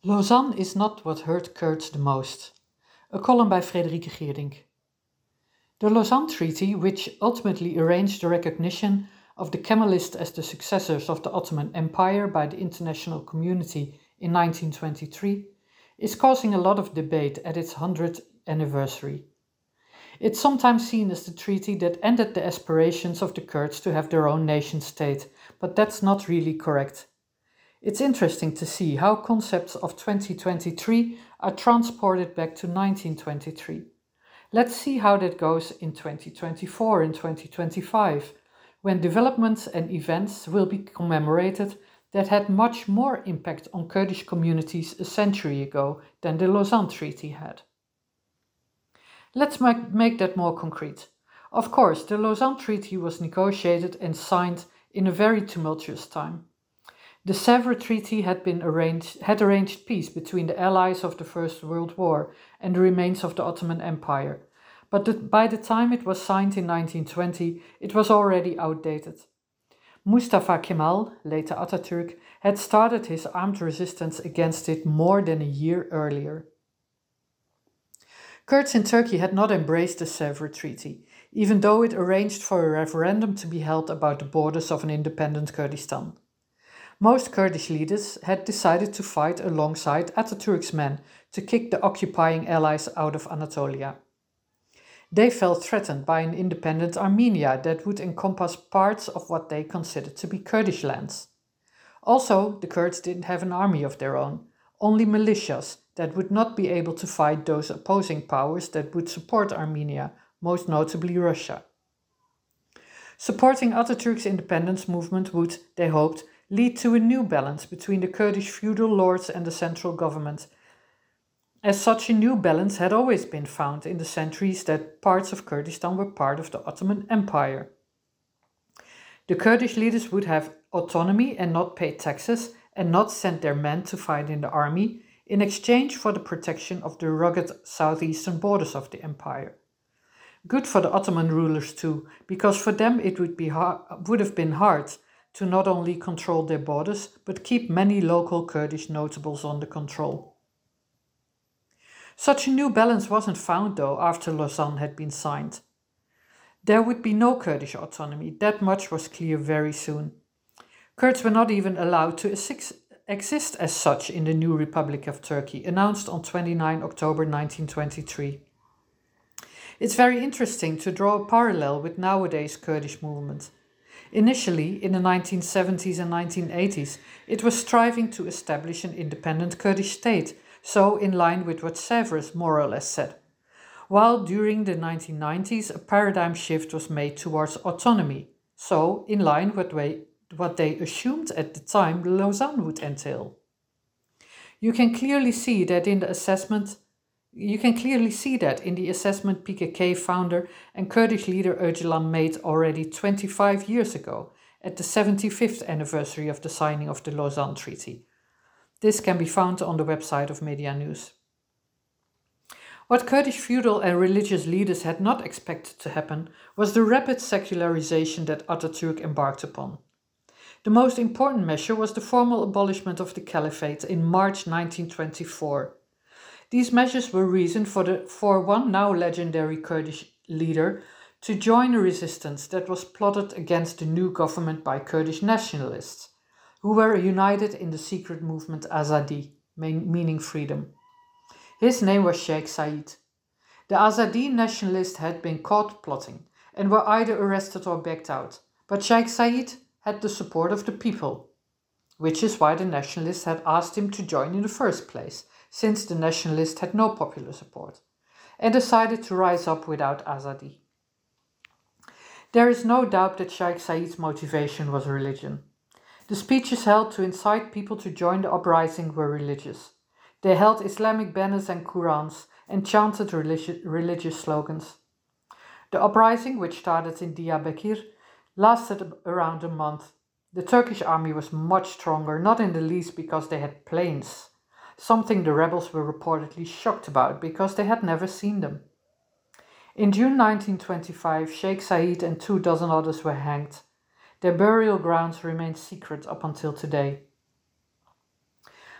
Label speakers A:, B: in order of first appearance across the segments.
A: Lausanne is not what hurt Kurds the most. A column by Frederike Geerdink. The Lausanne Treaty, which ultimately arranged the recognition of the Kemalists as the successors of the Ottoman Empire by the international community in 1923, is causing a lot of debate at its 100th anniversary. It's sometimes seen as the treaty that ended the aspirations of the Kurds to have their own nation state, but that's not really correct. It's interesting to see how concepts of 2023 are transported back to 1923. Let's see how that goes in 2024 and 2025, when developments and events will be commemorated that had much more impact on Kurdish communities a century ago than the Lausanne Treaty had. Let's make that more concrete. Of course, the Lausanne Treaty was negotiated and signed in a very tumultuous time. The Sèvres Treaty had arranged peace between the allies of the First World War and the remains of the Ottoman Empire, but by the time it was signed in 1920, it was already outdated. Mustafa Kemal, later Atatürk, had started his armed resistance against it more than a year earlier. Kurds in Turkey had not embraced the Sèvres Treaty, even though it arranged for a referendum to be held about the borders of an independent Kurdistan. Most Kurdish leaders had decided to fight alongside Atatürk's men to kick the occupying allies out of Anatolia. They felt threatened by an independent Armenia that would encompass parts of what they considered to be Kurdish lands. Also, the Kurds didn't have an army of their own, only militias that would not be able to fight those opposing powers that would support Armenia, most notably Russia. Supporting Atatürk's independence movement would, they hoped, lead to a new balance between the Kurdish feudal lords and the central government, as such a new balance had always been found in the centuries that parts of Kurdistan were part of the Ottoman Empire. The Kurdish leaders would have autonomy and not pay taxes and not send their men to fight in the army in exchange for the protection of the rugged southeastern borders of the empire. Good for the Ottoman rulers too, because for them it would have been hard to not only control their borders, but keep many local Kurdish notables under control. Such a new balance wasn't found, though, after Lausanne had been signed. There would be no Kurdish autonomy, that much was clear very soon. Kurds were not even allowed to exist as such in the new Republic of Turkey, announced on 29 October 1923. It's very interesting to draw a parallel with nowadays Kurdish movement. Initially, in the 1970s and 1980s, it was striving to establish an independent Kurdish state, so in line with what Sèvres more or less said. While during the 1990s, a paradigm shift was made towards autonomy, so in line with what they assumed at the time Lausanne would entail. You can clearly see that in the assessment PKK founder and Kurdish leader Öcalan made already 25 years ago, at the 75th anniversary of the signing of the Lausanne Treaty. This can be found on the website of Media News. What Kurdish feudal and religious leaders had not expected to happen was the rapid secularization that Atatürk embarked upon. The most important measure was the formal abolishment of the caliphate in March 1924. These measures were reason for one now legendary Kurdish leader to join a resistance that was plotted against the new government by Kurdish nationalists, who were united in the secret movement Azadi, meaning freedom. His name was Sheikh Said. The Azadi nationalists had been caught plotting and were either arrested or backed out, but Sheikh Said had the support of the people, which is why the nationalists had asked him to join in the first place, since the nationalists had no popular support, and decided to rise up without Azadi. There is no doubt that Sheikh Said's motivation was religion. The speeches held to incite people to join the uprising were religious. They held Islamic banners and Qurans and chanted religious slogans. The uprising, which started in Diyarbakir, lasted around a month. The Turkish army was much stronger, not in the least because they had planes, something the rebels were reportedly shocked about because they had never seen them. In June 1925, Sheikh Said and 24 others were hanged. Their burial grounds remain secret up until today.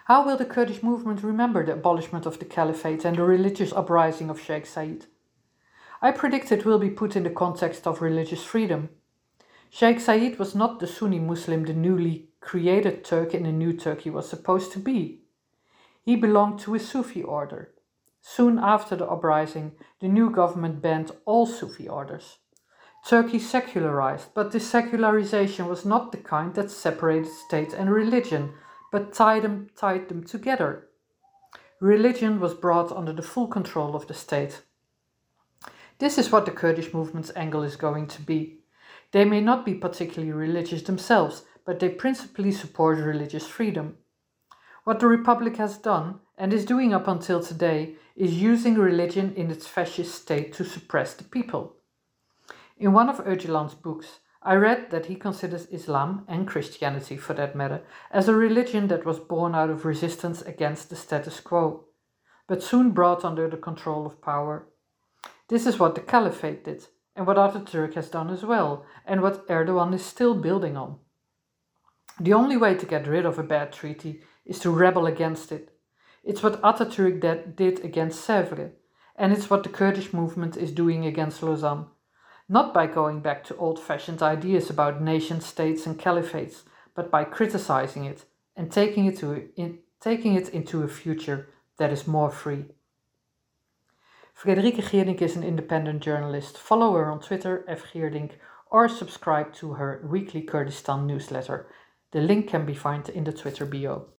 A: How will the Kurdish movement remember the abolishment of the caliphate and the religious uprising of Sheikh Zayed? I predict it will be put in the context of religious freedom. Sheikh Zayed was not the Sunni Muslim the newly created Turk in a new Turkey was supposed to be. He belonged to a Sufi order. Soon after the uprising, the new government banned all Sufi orders. Turkey secularized, but this secularization was not the kind that separated state and religion, but tied them together. Religion was brought under the full control of the state. This is what the Kurdish movement's angle is going to be. They may not be particularly religious themselves, but they principally support religious freedom. What the Republic has done, and is doing up until today, is using religion in its fascist state to suppress the people. In one of Öcalan's books, I read that he considers Islam, and Christianity for that matter, as a religion that was born out of resistance against the status quo, but soon brought under the control of power. This is what the Caliphate did, and what Ataturk has done as well, and what Erdogan is still building on. The only way to get rid of a bad treaty is to rebel against it. It's what Ataturk did against Sèvres, and it's what the Kurdish movement is doing against Lausanne. Not by going back to old-fashioned ideas about nation-states and caliphates, but by criticizing it and taking it into a future that is more free. Frederike Geerdink is an independent journalist. Follow her on Twitter, @Geerdink, or subscribe to her weekly Kurdistan newsletter. The link can be found in the Twitter bio.